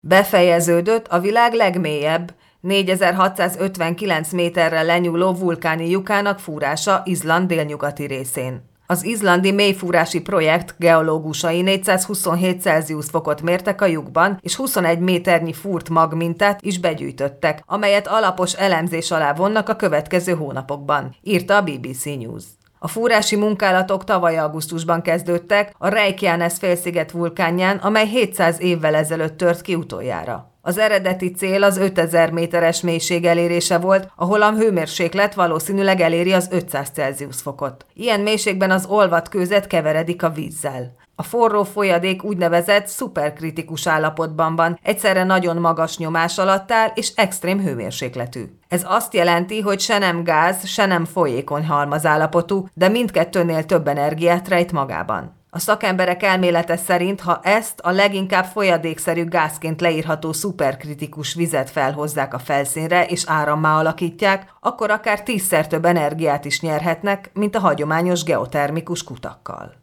Befejeződött a világ legmélyebb, 4659 méterre lenyúló vulkáni lyukának fúrása Izland délnyugati részén. Az izlandi mélyfúrási projekt geológusai 427 Celsius fokot mértek a lyukban, és 21 méternyi fúrt magmintát is begyűjtöttek, amelyet alapos elemzés alá vonnak a következő hónapokban, írta a BBC News. A fúrási munkálatok tavaly augusztusban kezdődtek a Reykjanes-félsziget vulkánján, amely 700 évvel ezelőtt tört ki utoljára. Az eredeti cél az 5000 méteres mélység elérése volt, ahol a hőmérséklet valószínűleg eléri az 500 Celsius fokot. Ilyen mélységben az olvadt kőzet keveredik a vízzel. A forró folyadék úgynevezett szuperkritikus állapotban van, egyszerre nagyon magas nyomás alatt áll és extrém hőmérsékletű. Ez azt jelenti, hogy se nem gáz, se nem folyékony halmazállapotú, de mindkettőnél több energiát rejt magában. A szakemberek elmélete szerint, ha ezt a leginkább folyadékszerű gázként leírható szuperkritikus vizet felhozzák a felszínre és árammá alakítják, akkor akár 10-szer több energiát is nyerhetnek, mint a hagyományos geotermikus kutakkal.